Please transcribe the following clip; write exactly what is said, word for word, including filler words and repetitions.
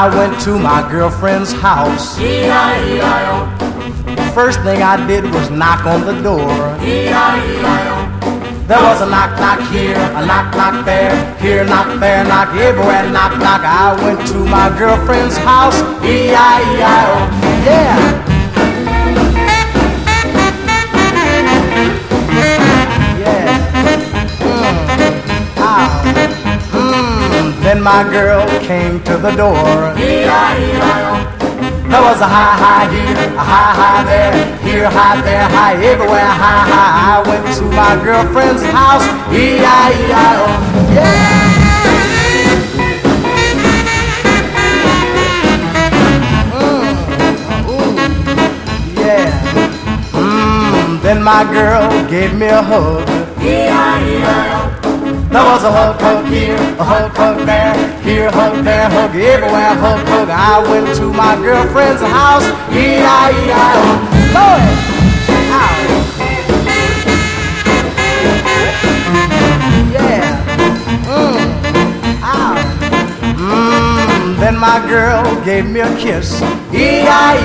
I went to my girlfriend's house. E I E I O. First thing I did was knock on the door. E I E I O. There was a knock, knock here, a knock, knock there, here, knock there, knock everywhere, knock, knock. I went to my girlfriend's house. E I E I O. Yeah. Then my girl came to the door. E I E I O. There was a high, high here, a high, high there, here, high there, high everywhere, high, high. I went to my girlfriend's house. E I E I O. Yeah. Mm. Ooh. Yeah. Mm. Then my girl gave me a hug. E I E I O. There was a hug, hug here, a hug, hug there, here, hug there, hug everywhere, hug, hug. I went to my girlfriend's house. E I E I O. Lord! Ow. Yeah. Mm. Ow. Mm. Then my girl gave me a kiss. E I E I O.